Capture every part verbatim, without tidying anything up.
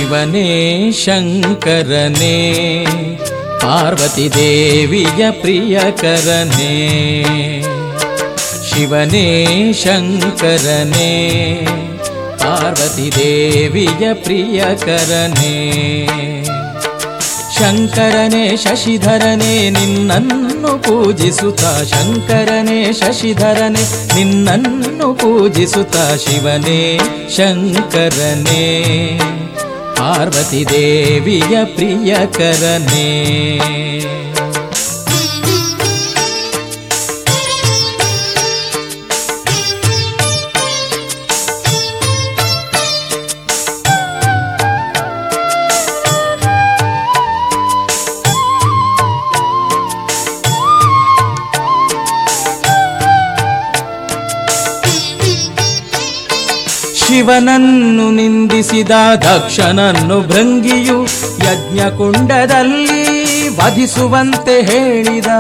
ಶಿವನೇ ಶಂಕರನೇ ಪಾರ್ವತಿ ದೇವಿಯ ಪ್ರಿಯಕರನೇ. ಶಿವನೇ ಶಂಕರನೇ ಪಾರ್ವತಿ ದೇವಿಯ ಪ್ರಿಯಕರನೇ. ಶಂಕರನೇ ಶಶಿಧರನೇ ನಿನ್ನನ್ನು ಪೂಜಿಸುತ್ತಾ, ಶಂಕರನೇ ಶಶಿಧರನೇ ನಿನ್ನನ್ನು ಪೂಜಿಸುತ್ತಾ. ಶಿವನೇ ಶಂಕರನೇ ಪಾರ್ವತಿ ದೇವಿಯ ಪ್ರಿಯಕರನೇ. ಶಿವನನ್ನು ನಿಂದಿಸಿದ ದಕ್ಷನನ್ನು ಭೃಂಗಿಯು ಯಜ್ಞಕುಂಡದಲ್ಲಿ ವಧಿಸುವಂತೆ ಹೇಳಿದ.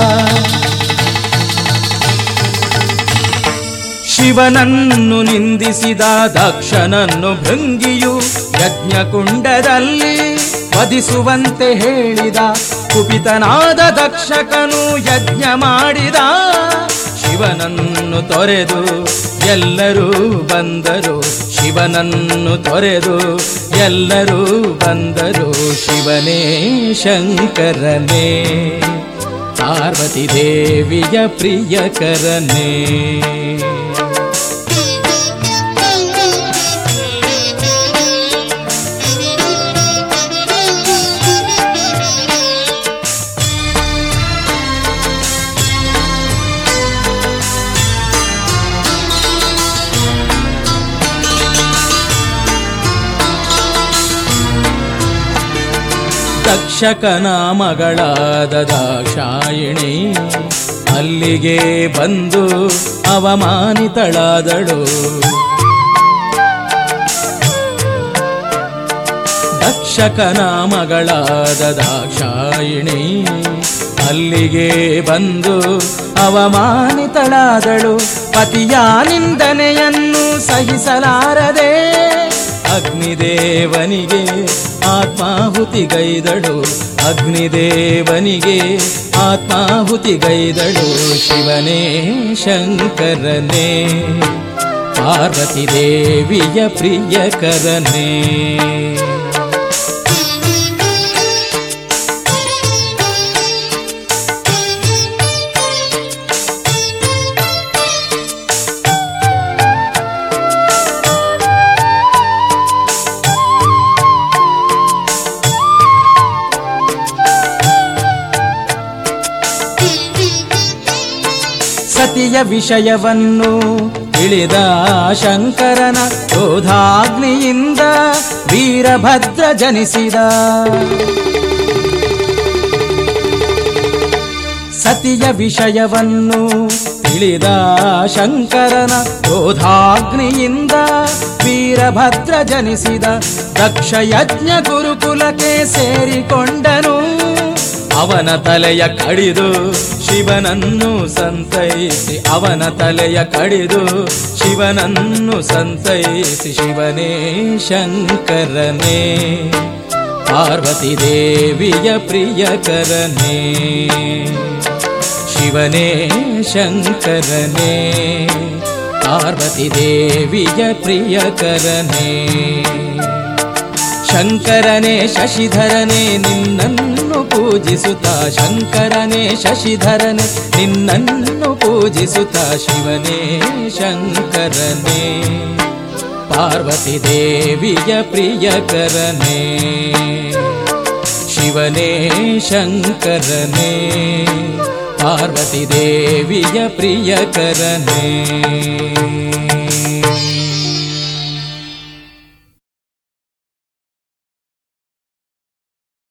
ಶಿವನನ್ನು ನಿಂದಿಸಿದ ದಕ್ಷನನ್ನು ಭೃಂಗಿಯು ಯಜ್ಞಕುಂಡದಲ್ಲಿ ವಧಿಸುವಂತೆ ಹೇಳಿದ. ಕುಪಿತನಾದ ದಕ್ಷಕನು ಯಜ್ಞ ಮಾಡಿದ. ಶಿವನನ್ನು ತೊರೆದು ಎಲ್ಲರೂ ಬಂದರು, ಶಿವನನ್ನು ತೊರೆದು ಎಲ್ಲರೂ ಬಂದರು. ಶಿವನೇ ಶಂಕರನೇ ಪಾರ್ವತಿ ದೇವಿಯ ಪ್ರಿಯಕರನೇ. ದಕ್ಷಕನ ಮಗಳಾದ ದಾಕ್ಷಾಯಿಣಿ ಅಲ್ಲಿಗೆ ಬಂದು ಅವಮಾನಿತಳಾದಳು. ದಕ್ಷಕನ ಮಗಳಾದ ದಾಕ್ಷಾಯಿಣಿ ಅಲ್ಲಿಗೆ ಬಂದು ಅವಮಾನಿತಳಾದಳು. ಪತಿಯ ನಿಂದನೆಯನ್ನು ಸಹಿಸಲಾರದೆ ಅಗ್ನಿದೇವನಿಗೆ ಆತ್ಮಾಹುತಿಗೈದಳು. ಅಗ್ನಿದೇವನಿಗೆ ಆತ್ಮಾಹುತಿಗೈದಳು. ಶಿವನೇ ಶಂಕರನೇ ಪಾರ್ವತಿ ದೇವಿಯ ಪ್ರಿಯಕರನೇ. ಸತಿಯ ವಿಷಯವನ್ನು ತಿಳಿದ ಶಂಕರನ ಕ್ರೋಧಾಗ್ನಿಯಿಂದ ವೀರಭದ್ರ ಜನಿಸಿದ. ಸತಿಯ ವಿಷಯವನ್ನು ತಿಳಿದ ಶಂಕರನ ಕ್ರೋಧಾಗ್ನಿಯಿಂದ ವೀರಭದ್ರ ಜನಿಸಿದ. ದಕ್ಷ ಯಜ್ಞ ಗುರುಕುಲಕ್ಕೆ ಸೇರಿಕೊಂಡನು. ಅವನ ತಲೆಯ ಕಡಿದು ಶಿವನನ್ನು ಸಂತೈಸಿ, ಅವನ ತಲೆಯ ಕಡಿದು ಶಿವನನ್ನು ಸಂತೈಸಿ. ಶಿವನೇ ಶಂಕರನೇ ಪಾರ್ವತಿ ದೇವಿಯ ಪ್ರಿಯಕರನೇ. ಶಿವನೇ ಶಂಕರನೇ ಪಾರ್ವತಿ ದೇವಿಯ ಪ್ರಿಯಕರನೇ. ಶಂಕರನೇ ಶಶಿಧರನೇ ನಿನ್ನನ್ನು ಪೂಜಿಸುತ್ತಾ, ಶಂಕರನೇ ಶಶಿಧರನೇ ನಿನ್ನನ್ನು ಪೂಜಿಸುತ್ತಾ. ಶಿವನೇ ಶಂಕರನೇ ಪಾರ್ವತಿ ದೇವಿಯ ಪ್ರಿಯಕರನೇ. ಶಿವನೇ ಶಂಕರನೇ ಪಾರ್ವತಿ ದೇವಿಯ ಪ್ರಿಯಕರನೇ.